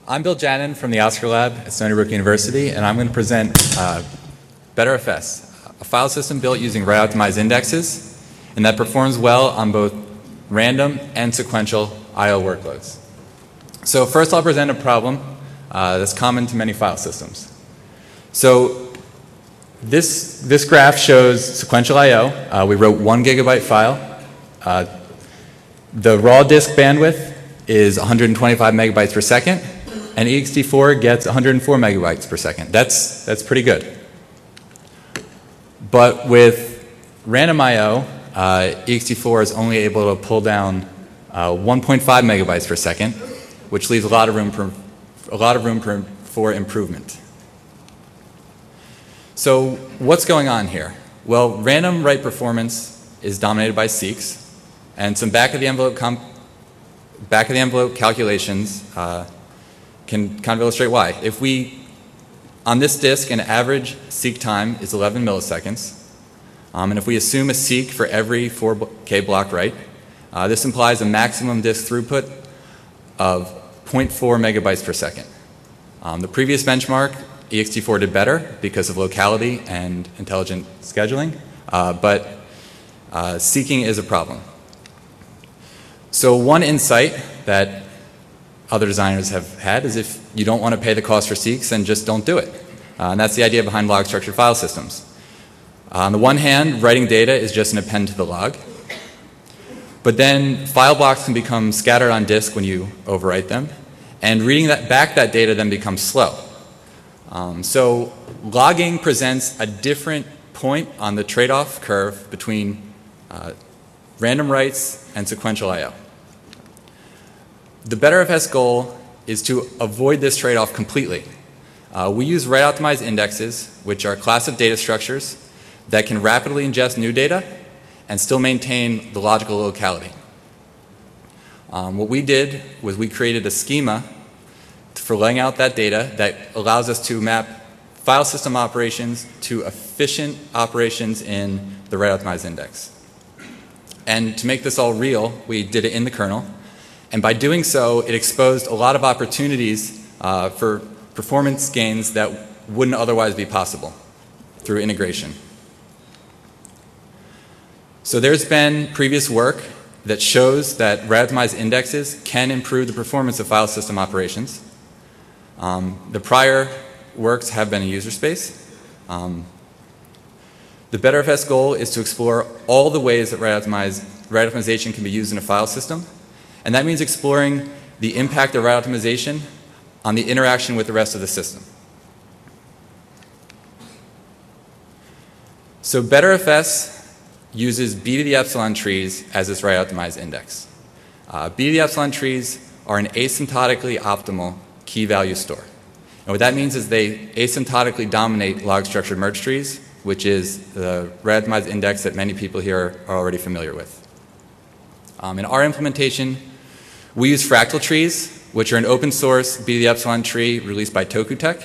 I'm Bill Jannon from the Oscar Lab at Stony Brook University, and I'm going to present BetterFS, a file system built using rate-optimized indexes, and that performs well on both random and sequential I/O workloads. So first I'll present a problem that's common to many file systems. So this graph shows sequential I/O. We wrote 1 gigabyte file. The raw disk bandwidth is 125 megabytes per second, and ext4 gets 104 megabytes per second. That's pretty good. But with random I/O, ext4 is only able to pull down 1.5 megabytes per second, which leaves a lot of room for improvement. So what's going on here? Well, random write performance is dominated by seeks, and some back-of-the-envelope calculations can kind of illustrate why. If on this disk, an average seek time is 11 milliseconds, and if we assume a seek for every 4K block write, this implies a maximum disk throughput of 0.4 megabytes per second. The previous benchmark, ext4 did better because of locality and intelligent scheduling, but seeking is a problem. So one insight that other designers have had is if you don't want to pay the cost for seeks, then just don't do it. And that's the idea behind log structured file systems. On the one hand, writing data is just an append to the log. But then file blocks can become scattered on disk when you overwrite them. And reading back that data then becomes slow. So logging presents a different point on the trade-off curve between random writes and sequential I/O. The BetterFS goal is to avoid this trade-off completely. We use rate-optimized indexes, which are a class of data structures that can rapidly ingest new data and still maintain the logical locality. What we did was we created a schema for laying out that data that allows us to map file system operations to efficient operations in the rate-optimized index. And to make this all real, we did it in the kernel. And by doing so, it exposed a lot of opportunities for performance gains that wouldn't otherwise be possible through integration. So there's been previous work that shows that rate-optimized indexes can improve the performance of file system operations. The prior works have been in user space. The BetterFS goal is to explore all the ways that rate optimization can be used in a file system. And that means exploring the impact of rate optimization on the interaction with the rest of the system. So BetterFS uses b to the epsilon trees as its rate-optimized index. B to the epsilon trees are an asymptotically optimal key value store. And what that means is they asymptotically dominate log-structured merge trees, which is the rate-optimized index that many people here are already familiar with. In our implementation, we use fractal trees, which are an open source b to the epsilon tree released by Tokutech.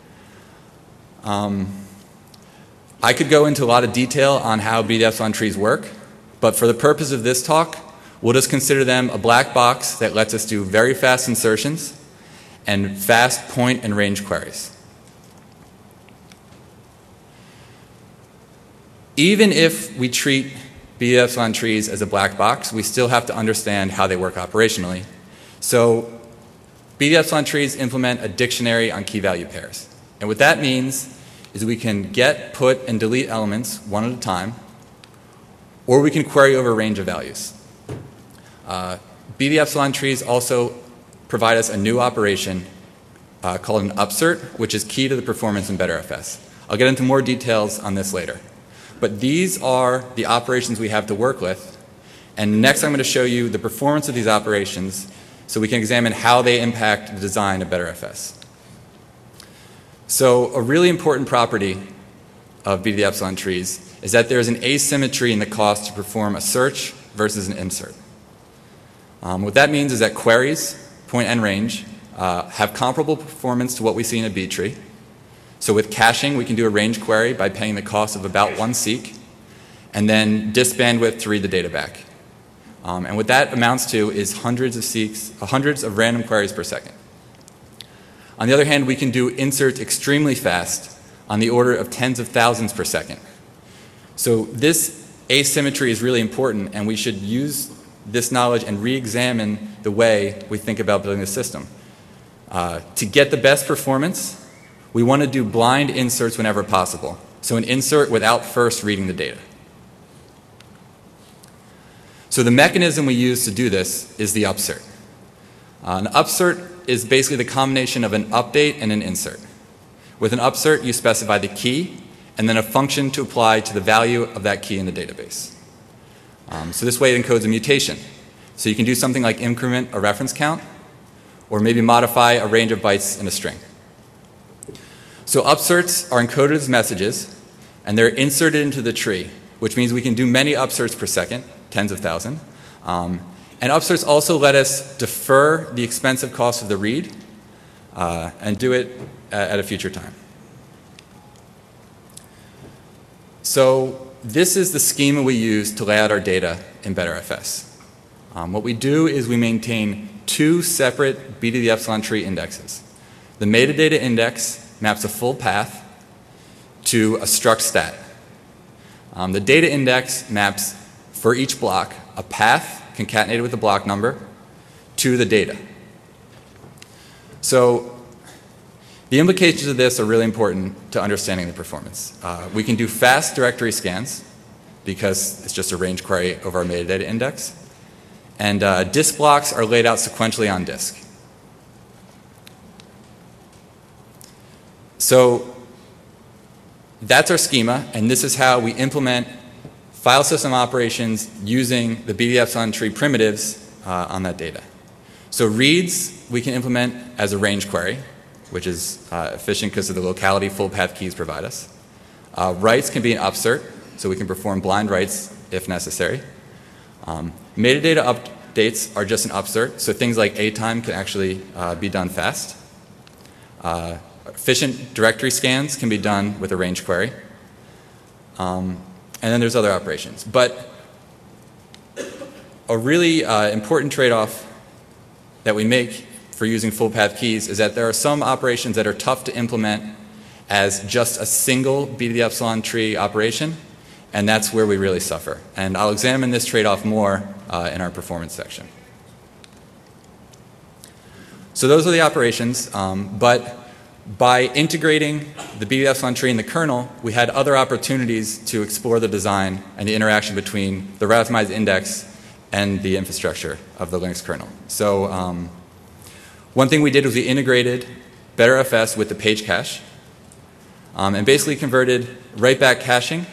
I could go into a lot of detail on how b to the epsilon trees work, but for the purpose of this talk, we'll just consider them a black box that lets us do very fast insertions and fast point and range queries. Even if we treat b to the epsilon trees as a black box, we still have to understand how they work operationally. So b to the epsilon trees implement a dictionary on key value pairs. And what that means is we can get, put, and delete elements one at a time, or we can query over a range of values. B to the epsilon trees also provide us a new operation called an upsert, which is key to the performance in BetterFS. I'll get into more details on this later. But these are the operations we have to work with, and next I'm going to show you the performance of these operations so we can examine how they impact the design of BetterFS. So a really important property of b to the epsilon trees is that there is an asymmetry in the cost to perform a search versus an insert. What that means is that queries, point and range, have comparable performance to what we see in a B tree. So with caching, we can do a range query by paying the cost of about 1 seek, and then disk bandwidth to read the data back. And what that amounts to is hundreds of random queries per second. On the other hand, we can do inserts extremely fast, on the order of tens of thousands per second. So this asymmetry is really important, and we should use this knowledge and re-examine the way we think about building the system. To get the best performance, we want to do blind inserts whenever possible. So an insert without first reading the data. So the mechanism we use to do this is the upsert. An upsert is basically the combination of an update and an insert. With an upsert, you specify the key and then a function to apply to the value of that key in the database. So this way it encodes a mutation. So you can do something like increment a reference count, or maybe modify a range of bytes in a string. So upserts are encoded as messages, and they're inserted into the tree, which means we can do many upserts per second, tens of thousands. And upserts also let us defer the expensive cost of the read and do it at a future time. So this is the schema we use to lay out our data in BetterFS. What we do is we maintain two separate b to the epsilon tree indexes. The metadata index maps a full path to a struct stat. The data index maps, for each block, a path concatenated with the block number to the data. So the implications of this are really important to understanding the performance. We can do fast directory scans because it's just a range query over our metadata index. And disk blocks are laid out sequentially on disk. So that's our schema, and this is how we implement file system operations using the b to the epsilon tree primitives on that data. So reads we can implement as a range query, which is efficient because of the locality full path keys provide us. Writes can be an upsert, so we can perform blind writes if necessary. Metadata updates are just an upsert, so things like A-time can actually be done fast. Efficient directory scans can be done with a range query. And then there's other operations. But a really important trade-off that we make for using full path keys is that there are some operations that are tough to implement as just a single b to the epsilon tree operation, and that's where we really suffer. And I'll examine this trade-off more in our performance section. So those are the operations, but by integrating the b to the epsilon tree in the kernel, we had other opportunities to explore the design and the interaction between the Rathmines index and the infrastructure of the Linux kernel. So one thing we did was we integrated BetterFS with the page cache and basically converted write-back caching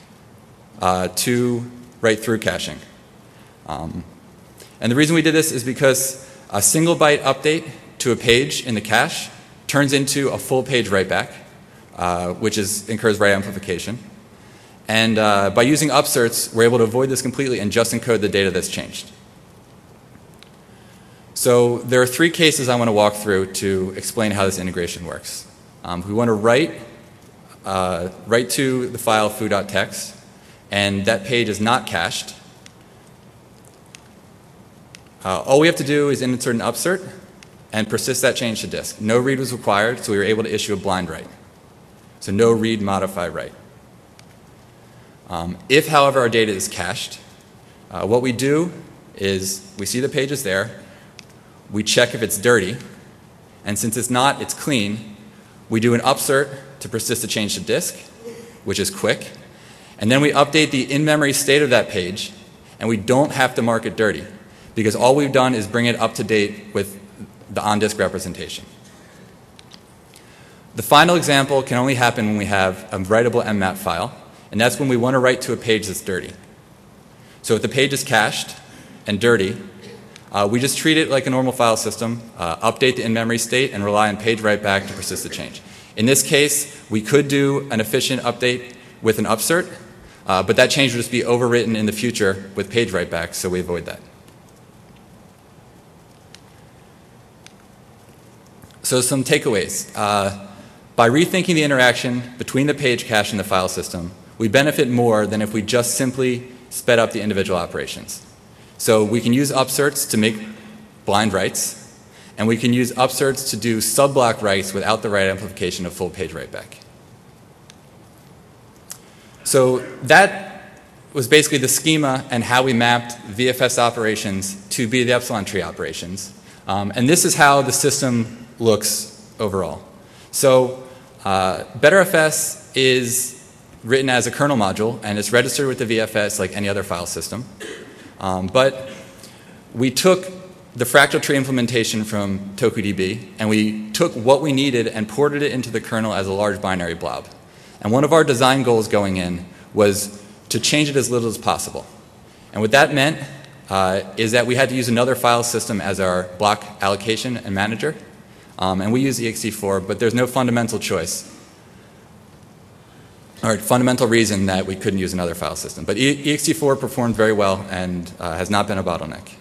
to write-through caching. And the reason we did this is because a single byte update to a page in the cache turns into a full page write-back, which incurs write amplification. And by using upserts, we're able to avoid this completely and just encode the data that's changed. So there are three cases I want to walk through to explain how this integration works. We want to write to the file foo.txt, and that page is not cached. All we have to do is insert an upsert and persist that change to disk. No read was required, so we were able to issue a blind write. So no read, modify, write. If, however, our data is cached, what we do is we see the page is there, we check if it's dirty, and since it's not, it's clean, we do an upsert to persist the change to disk, which is quick, and then we update the in-memory state of that page, and we don't have to mark it dirty, because all we've done is bring it up to date with the on-disk representation. The final example can only happen when we have a writable mmap file, and that's when we want to write to a page that's dirty. So if the page is cached and dirty, we just treat it like a normal file system, update the in-memory state, and rely on page write-back to persist the change. In this case, we could do an efficient update with an upsert, but that change would just be overwritten in the future with page write-back, so we avoid that. So some takeaways. By rethinking the interaction between the page cache and the file system, we benefit more than if we just simply sped up the individual operations. So we can use upserts to make blind writes, and we can use upserts to do sub-block writes without the write amplification of full page write-back. So that was basically the schema and how we mapped VFS operations to be the epsilon tree operations. And this is how the system looks overall. So BetterFS is written as a kernel module, and it's registered with the VFS like any other file system. But we took the fractal tree implementation from TokuDB, and we took what we needed and ported it into the kernel as a large binary blob. And one of our design goals going in was to change it as little as possible. And what that meant is that we had to use another file system as our block allocation and manager. And we use ext4, but there's no fundamental choice or fundamental reason that we couldn't use another file system. But ext4 performed very well and has not been a bottleneck.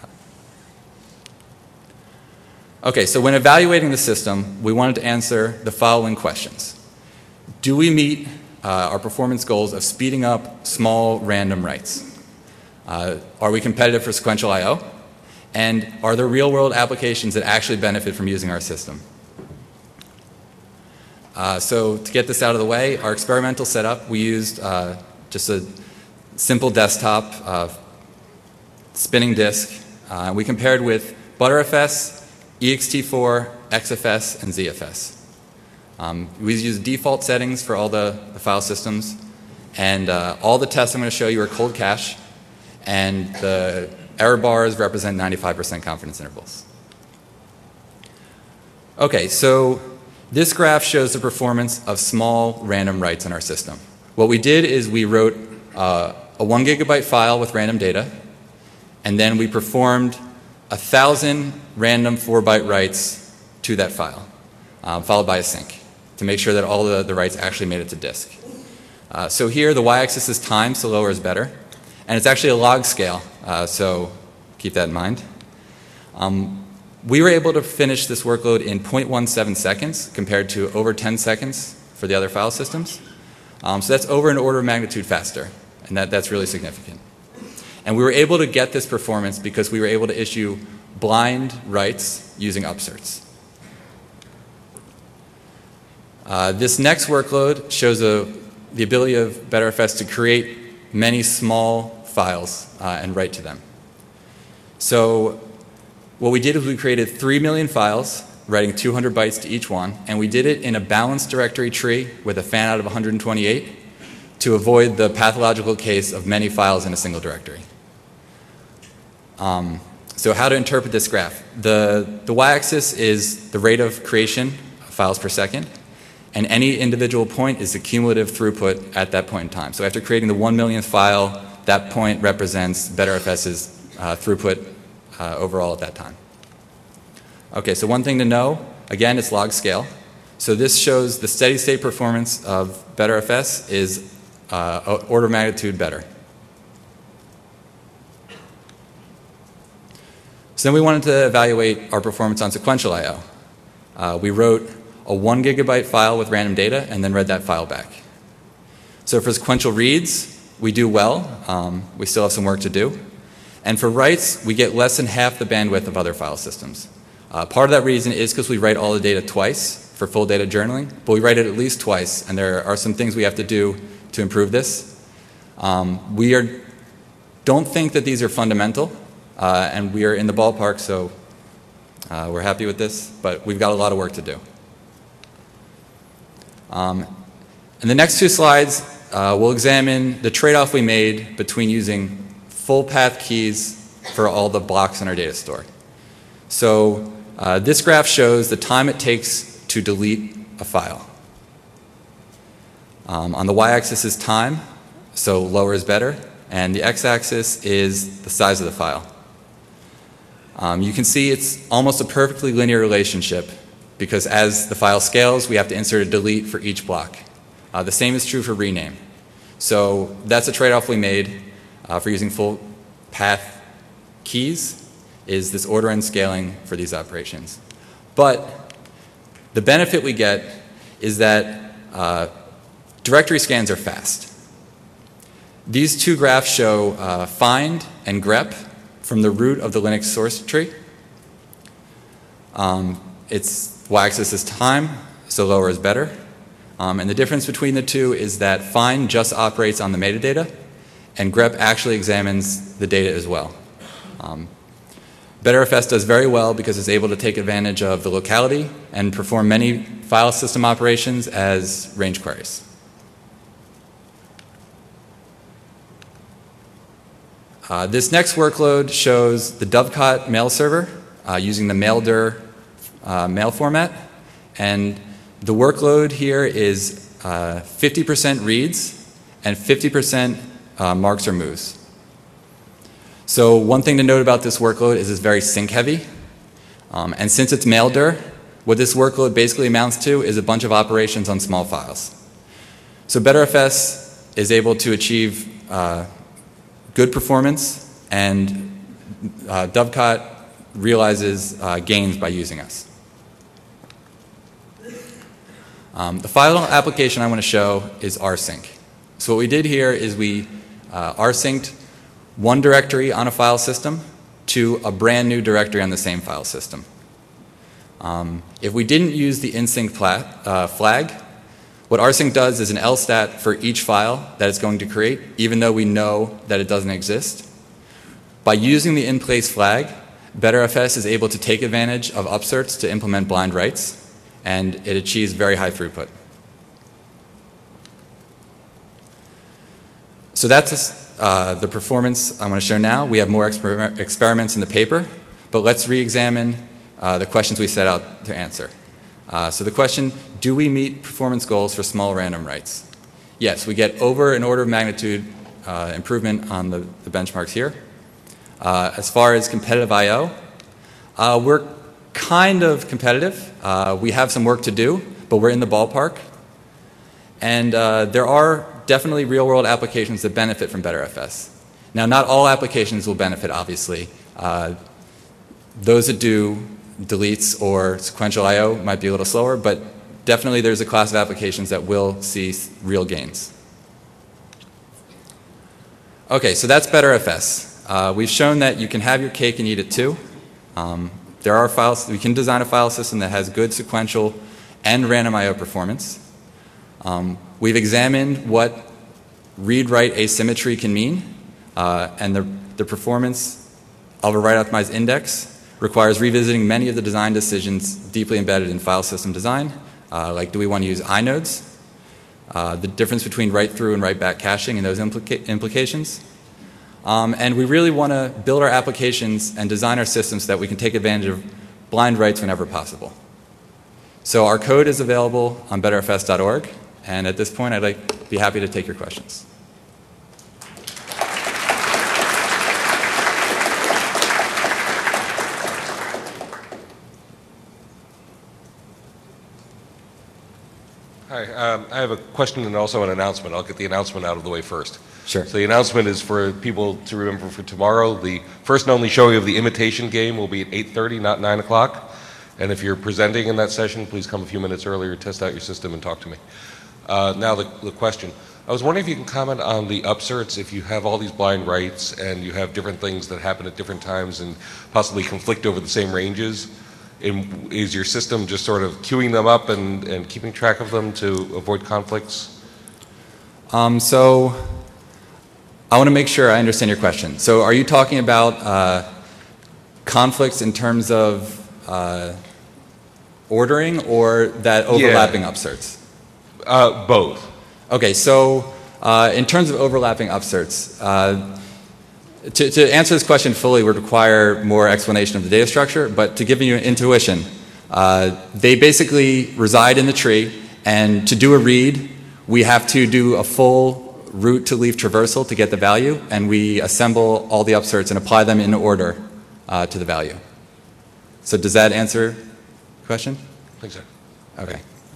Okay, so when evaluating the system, we wanted to answer the following questions. Do we meet our performance goals of speeding up small random writes? Are we competitive for sequential I/O? And are there real-world applications that actually benefit from using our system? So to get this out of the way, our experimental setup, we used just a simple desktop spinning disk. We compared with ButterFS, ext4, XFS, and ZFS. We used default settings for all the file systems, and all the tests I'm going to show you are cold cache, and the error bars represent 95% confidence intervals. Okay, so this graph shows the performance of small random writes in our system. What we did is we wrote a 1 gigabyte file with random data, and then we performed 1,000 random 4-byte writes to that file, followed by a sync, to make sure that all the writes actually made it to disk. So here the y-axis is time, so lower is better. And it's actually a log scale, so keep that in mind. We were able to finish this workload in 0.17 seconds compared to over 10 seconds for the other file systems. So that's over an order of magnitude faster, and that's really significant. And we were able to get this performance because we were able to issue blind writes using upserts. This next workload shows the ability of BetterFS to create many small files and write to them. So what we did is we created 3 million files, writing 200 bytes to each one, and we did it in a balanced directory tree with a fan out of 128 to avoid the pathological case of many files in a single directory. So how to interpret this graph? The y-axis is the rate of creation of files per second, and any individual point is the cumulative throughput at that point in time. So after creating the 1 millionth file, that point represents BetterFS's throughput overall at that time. Okay, so one thing to know, again, it's log scale. So this shows the steady state performance of BetterFS is order of magnitude better. So then we wanted to evaluate our performance on sequential I/O. We wrote a 1 gigabyte file with random data and then read that file back. So for sequential reads, we do well. We still have some work to do. And for writes, we get less than half the bandwidth of other file systems. Part of that reason is because we write all the data twice for full data journaling, but we write it at least twice, and there are some things we have to do to improve this. Don't think that these are fundamental, and we are in the ballpark, so we're happy with this, but we've got a lot of work to do. In the next two slides, we'll examine the trade-off we made between using full path keys for all the blocks in our data store. So this graph shows the time it takes to delete a file. On the y-axis is time, so lower is better, and the x-axis is the size of the file. You can see it's almost a perfectly linear relationship because as the file scales, we have to insert a delete for each block. The same is true for rename. So that's a trade-off we made for using full path keys, is this order n scaling for these operations. But the benefit we get is that directory scans are fast. These two graphs show find and grep from the root of the Linux source tree. Its y-axis is time, so lower is better. And the difference between the two is that find just operates on the metadata, and grep actually examines the data as well. BetterFS does very well because it's able to take advantage of the locality and perform many file system operations as range queries. This next workload shows the Dovecot mail server using the maildir mail format. And the workload here is 50% reads and 50% marks or moves. So one thing to note about this workload is it's very sync heavy. And since it's maildir, what this workload basically amounts to is a bunch of operations on small files. So BetterFS is able to achieve good performance, and Dovecot realizes gains by using us. The final application I want to show is rsync. So what we did here is we rsynced one directory on a file system to a brand new directory on the same file system. If we didn't use the insync flag, what rsync does is an lstat for each file that it's going to create, even though we know that it doesn't exist. By using the in-place flag, BetterFS is able to take advantage of upserts to implement blind writes, and it achieves very high throughput. So that's the performance I want to show now. We have more experiments in the paper, but let's re-examine the questions we set out to answer. So the question, do we meet performance goals for small random writes? Yes, we get over an order of magnitude improvement on the benchmarks here. As far as competitive I/O, we're kind of competitive. We have some work to do, but we're in the ballpark. And there are definitely real-world applications that benefit from BetterFS. Now, not all applications will benefit, obviously. Those that do deletes or sequential I/O might be a little slower, but definitely there's a class of applications that will see real gains. Okay, so that's BetterFS. We've shown that you can have your cake and eat it too. There are files, we can design a file system that has good sequential and random I/O performance. We've examined what read-write asymmetry can mean, and the performance of a write-optimized index requires revisiting many of the design decisions deeply embedded in file system design, like do we want to use inodes, the difference between write-through and write-back caching and those implications. And we really want to build our applications and design our systems so that we can take advantage of blind writes whenever possible. So our code is available on betterfs.org, and at this point I'd be happy to take your questions. Hi, I have a question and also an announcement. I'll get the announcement out of the way first. Sure. So the announcement is for people to remember for tomorrow. The first and only showing of the imitation game will be at 8:30, not 9 o'clock. And if you're presenting in that session, please come a few minutes earlier, test out your system, and talk to me. Now the question. I was wondering if you can comment on the upserts. If you have all these blind writes and you have different things that happen at different times and possibly conflict over the same ranges, is your system just sort of queuing them up and keeping track of them to avoid conflicts? So I want to make sure I understand your question. So are you talking about conflicts in terms of ordering or that overlapping upserts? Both. Okay, so in terms of overlapping upserts, to answer this question fully would require more explanation of the data structure, but to give you an intuition, they basically reside in the tree, and to do a read, we have to do a full root to leaf traversal to get the value, and we assemble all the upserts and apply them in order to the value. So does that answer the question? I think so. Okay.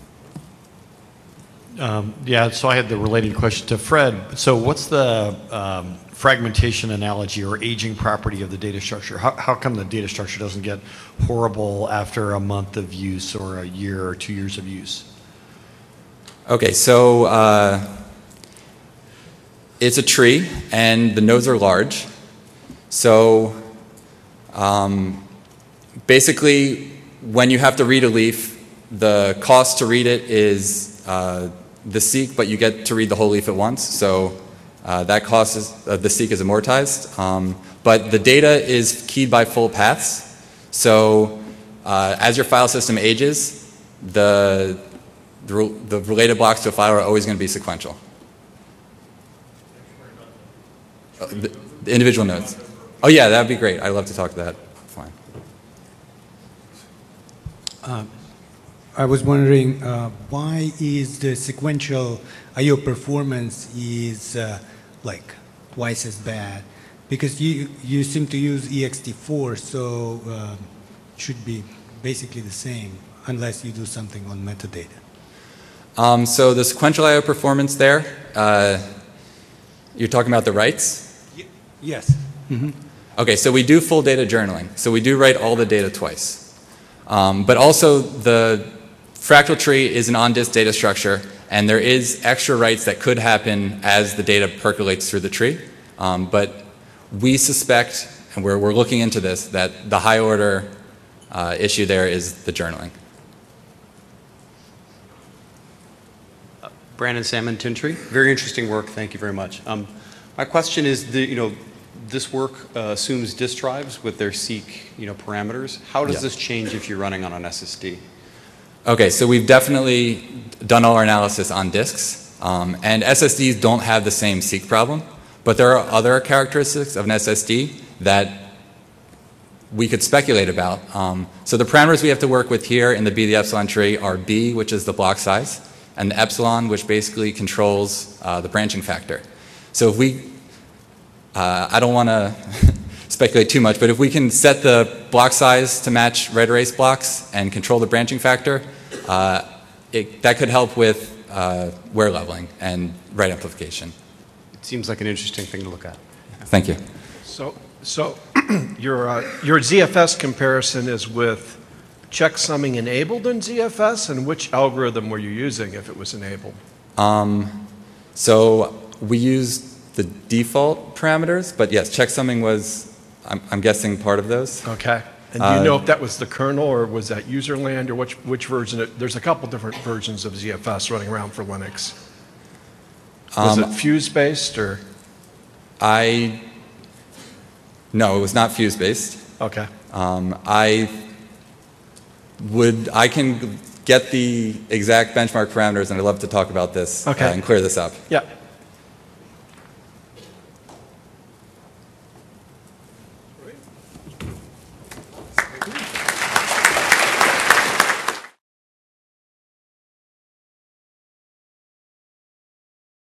Yeah, so I had the related question to Fred. So what's the fragmentation analogy or aging property of the data structure? How come the data structure doesn't get horrible after a month of use or a year or 2 years of use? Okay, so it's a tree and the nodes are large. So basically when you have to read a leaf, the cost to read it is the seek, but you get to read the whole leaf at once. So that cost is the seek is amortized. But the data is keyed by full paths. So as your file system ages, the related blocks to a file are always going to be sequential. The individual nodes. Oh yeah, that would be great. I'd love to talk to that. Fine. I was wondering why is the sequential I/O performance is like twice as bad? Because you seem to use ext4, so it should be basically the same unless you do something on metadata. So the sequential I/O performance there, you're talking about the writes? Yes. Mm-hmm. Okay, so we do full data journaling. So we do write all the data twice. But also the fractal tree is an on-disk data structure, and there is extra writes that could happen as the data percolates through the tree. But we suspect, and we're looking into this, that the high order issue there is the journaling. Brandon Salmon, Tintry. Very interesting work. Thank you very much. My question is, this work assumes disk drives with their seek, parameters. How does this change if you're running on an SSD? Okay, so we've definitely done all our analysis on disks, and SSDs don't have the same seek problem, but there are other characteristics of an SSD that we could speculate about. So the parameters we have to work with here in the B, the epsilon tree are B, which is the block size, and the epsilon, which basically controls the branching factor. So if we, I don't want to speculate too much, but if we can set the block size to match red erase blocks and control the branching factor, that could help with wear leveling and write amplification. It seems like an interesting thing to look at. Thank you. So your ZFS comparison is with checksumming enabled in ZFS, and which algorithm were you using if it was enabled? So we used the default parameters, but yes, checksumming was, I'm guessing, part of those. Okay. And do you know if that was the kernel or was that userland or which version? There's a couple different versions of ZFS running around for Linux. Was it Fuse based or? No, it was not Fuse based. Okay. I can get the exact benchmark parameters, and I'd love to talk about this Okay. and clear this up. Yeah.